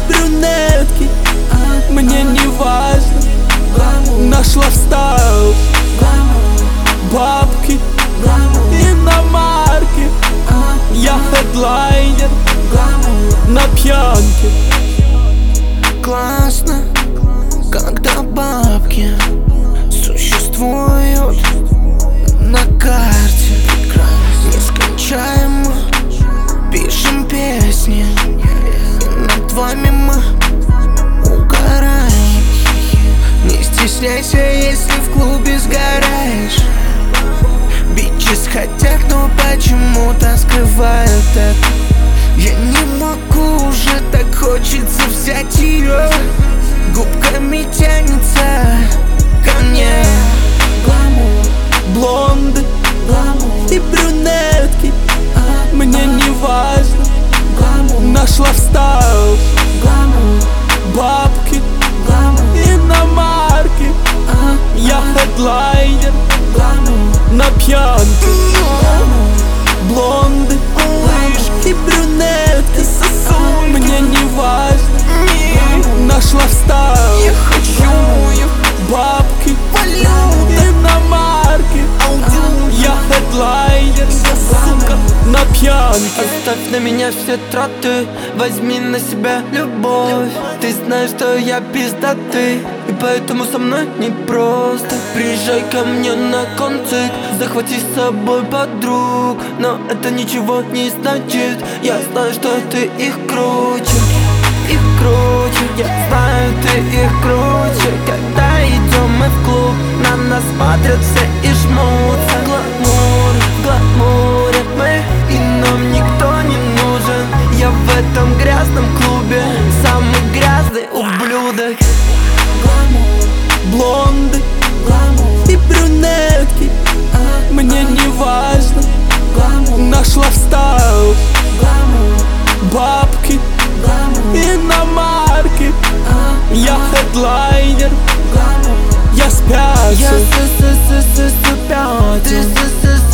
брюнетки. Мне не важно, наш лайфстайл, бабки, иномарки. Я хедлайнер на пьянке. Классно, когда бабки существуют на карте. Нескончаемо пишем песни, и над вами мы угораем. Не стесняйся, если в клубе сгораешь. Бичес хотят, но почему-то скрывают это. Я не могу уже, так хочется взять ее. Губками тянется ко мне. Блонды и брюнетки. Мне не важно, наш лайфстайл, бабки, иномарки. Я хедлайнер на пьянке. Блонды и брюнетки. Мне не важно, наш лайфстайл, Я хочу их, бабки, валюта, иномарки. Я хедлайнер, сука, на пьянке. Оставь на меня все траты, возьми на себя любовь. Ты знаешь, что я пиздатый, и поэтому со мной непросто. Приезжай ко мне на концерт, захвати с собой подруг. Но это ничего не значит, я знаю, что ты их круче. Их круче, я знаю, ты их круче. Когда идем мы в клуб, на нас смотрят все и жмутся. Гламур, в гламуре мы, и нам никто не нужен. Я в этом грязном клубе самый грязный ублюдок. Блонды и брюнетки. Мне не важно, наш лайфстайл, бабки, иномарки. Я хедлайнер, я спятил. Я спятил.